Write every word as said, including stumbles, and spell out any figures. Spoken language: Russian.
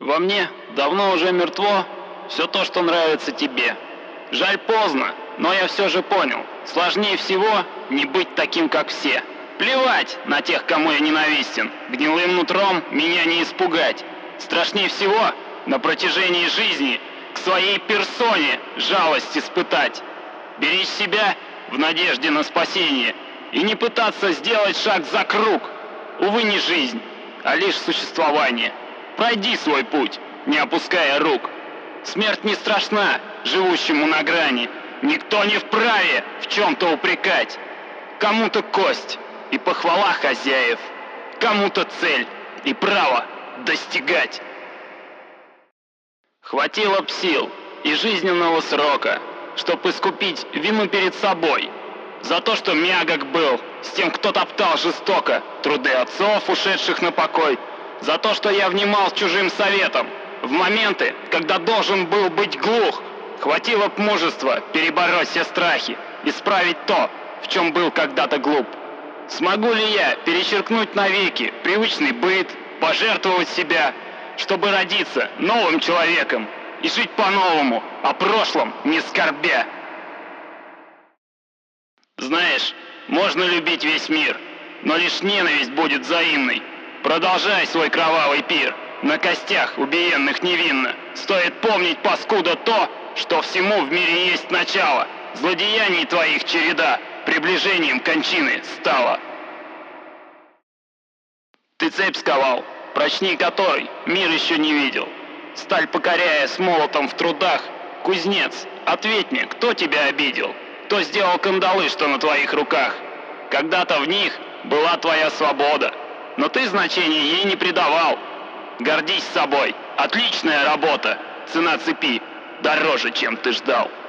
Во мне давно уже мертво все то, что нравится тебе. Жаль, поздно, но я все же понял. Сложнее всего не быть таким, как все. Плевать на тех, кому я ненавистен. Гнилым нутром меня не испугать. Страшнее всего на протяжении жизни к своей персоне жалость испытать. Беречь себя в надежде на спасение и не пытаться сделать шаг за круг. Увы, не жизнь, а лишь существование. Пройди свой путь, не опуская рук. Смерть не страшна живущему на грани. Никто не вправе в чем-то упрекать. Кому-то кость и похвала хозяев, кому-то цель и право достигать. Хватило б сил и жизненного срока, чтоб искупить вину перед собой за то, что мягок был с тем, кто топтал жестоко труды отцов, ушедших на покой, за то, что я внимал чужим советам в моменты, когда должен был быть глух. Хватило б мужества перебороть все страхи, исправить то, в чем был когда-то глуп. Смогу ли я перечеркнуть навеки привычный быт, пожертвовать себя, чтобы родиться новым человеком и жить по-новому, о прошлом не скорбя? Знаешь, можно любить весь мир, но лишь ненависть будет взаимной. Продолжай свой кровавый пир, на костях убиенных невинно. Стоит помнить, паскуда, то, что всему в мире есть начало. Злодеяний твоих череда приближением кончины стала. Ты цепь сковал, прочней которой мир еще не видел. Сталь покоряя с молотом в трудах, кузнец, ответь мне, кто тебя обидел? Кто сделал кандалы, что на твоих руках? Когда-то в них была твоя свобода, но ты значения ей не придавал. Гордись собой, отличная работа, цена цепи дороже, чем ты ждал.